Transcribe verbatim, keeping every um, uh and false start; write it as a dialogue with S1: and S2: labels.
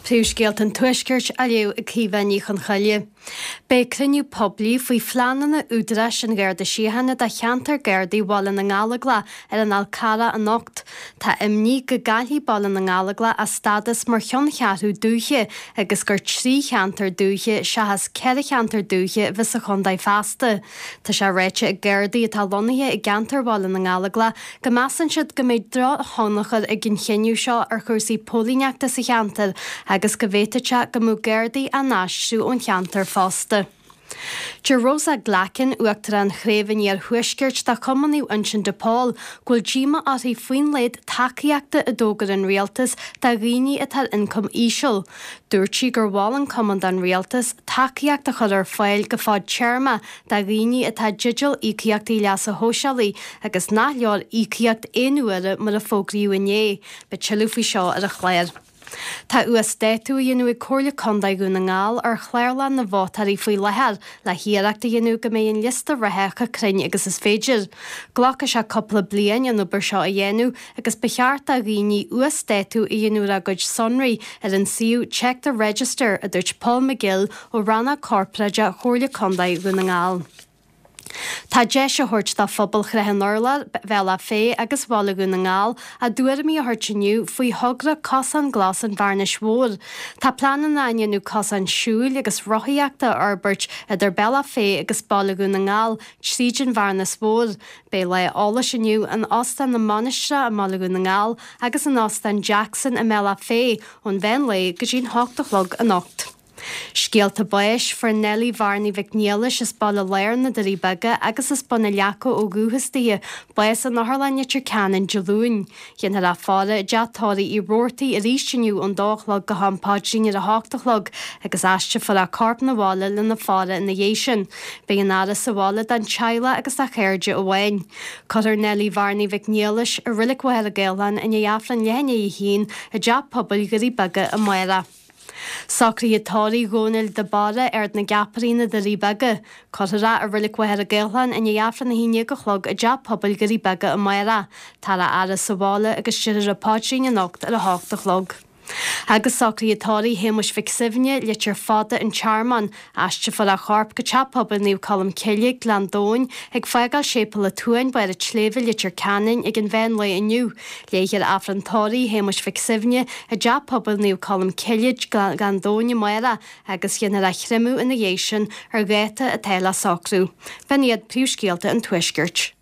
S1: Príúsgéalt an tuisgeirt a leo i cíhaní chun chaile. Bé cruniú poblí faoi fleanana údrais an gcéirde síhanna de cheantar géirdaí bhla na ngála ar an alcara an nocht. Tá imní go gaithí bhla na ngála a stadas mar cheann chearú dúche agus gur trí cheantar dúche se has ceir cheantar dúche vis a chundaid fasta. Tá se réite i géirdaí atá lonathe i gceantar bhla na ngála go measan siad go méid dro tháinachar ag gin chéniú seo ar chuirsaí pólíneachta sa cheantar agus go bhéiteite go mú géirdaí a náisiú ón cheantar fásta. De Rosa Glacin uachtar an chréimhaní ar thuisgeirt de cumanú ansin de Paul ghfuil díma átaí faoin léad tacaíochta a dógar an rialtas de rií a tar incom íseal. Dúirtí gur bháil an cumand an rialtas tacaíochta chud ar fáil go fád teirma de rií a tá digital ícaíochtaí leas a hósealaí agus nach leor ícaíocht éanúire mar a fógraíú inné, be tiilú faoi seo ar a chléir. Tá uas déitú a dhéanú i cóirla condaid go na ngáil ar chléirlan na bhátarí faoi lethir le hiareachta dhéanú go mé on lista rathecha crin agus is féidir. Ghlacha se coppla bliain an ubair seo a dhéanú agus becheart a rií uas déitú i dhéanú a goid sonraí ar an siú Check the Register a dúirt Paul McGill ó ranna corpraide cóirla condaid go na ngáil. Tá dé se thuirt dá phobal chreithe Norla bhela fé agus bhla go na ngáil a dúirmí a thuirtiniu faoi thugra cos an glas an bharna smór. Tá planan na ainú cos an siúil agus rothaíochta arbeirt idir bella fé agus balla go na ngáil trídin bharna smór. Bé le ála sinniu an ostan na manistre a mala go na ngáil agus an ostan Jackson a mela fé ón bhein le go dín hochtachlog a nocht. Scialta báis for Nelly Varney Vicnielis is balla léir na darí baga agus is banna leacha ó gúhastíe báis an nachharlainne Canan Jolún. Dhéanana ra fáda deatáí i róirtaí a ríistiniu an dóchlog go hampáidríine a háachtalog agus aiste for a carp na bhála le na fáda in na dhéisian. Bé an áras sa bhála den teile agus a chéirde ó bhain. Cotar Nelly Varney Vicnielis a rilik bhil a géalan in dheafran lehanne i hín a deap pobl gurí baga a maira. Sacraí atáí gónil de bara ar na gaparína de ríbaga. Cotarrá a rilik weir a géalhan in dheafran na híine go chlog a deap pobl gurí baga a maira. Tá a ara sa bhála agus siar a páidríine nocht ar a háchtachlog. Agus sacraí atáí héimeis ficsivne litir fada an Charman aiste for a charp go teappa níú colm cilig Glandóin ag feáil sépal a túin beir a tléfa litir canin ag an bhein le iniu. Léigir afrantáí héimeis ficsivne a deappa níú colm cilig Glandóin maira agus dhéanana a chrimú in na dhéisian ar ghéita a teile sacrú. Beniad príúscéalta an tuisgeirt.